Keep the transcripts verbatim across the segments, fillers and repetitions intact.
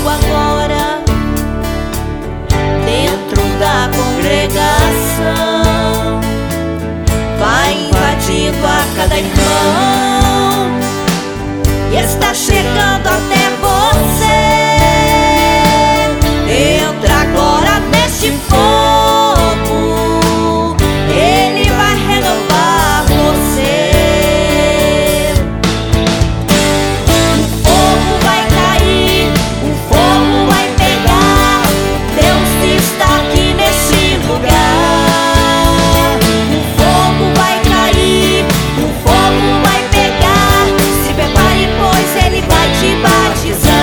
fogo agora dentro da congregação, vai invadindo a cada irmão e está chegando até você. Entra agora neste fogo, ele vai renovar você. O fogo vai cair, o fogo vai pegar, Deus está aqui neste lugar. O fogo vai cair, o fogo vai pegar, se prepare pois ele vai te batizar.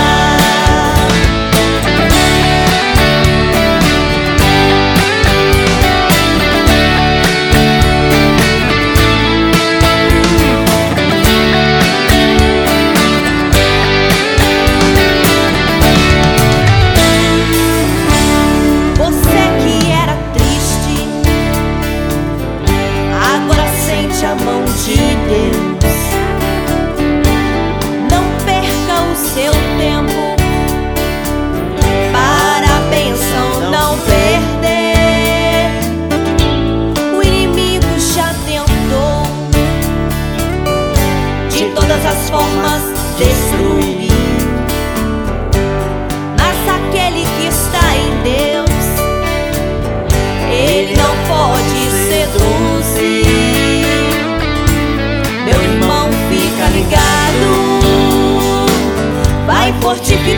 Você que era triste, agora sente a mão de Deus. Não perca o seu tempo para a bênção não perder. O inimigo já tentou de todas as formas destruir, mas aquele que está em Deus, ele não pode seduzir. Meu irmão, fica ligado, vai fortificar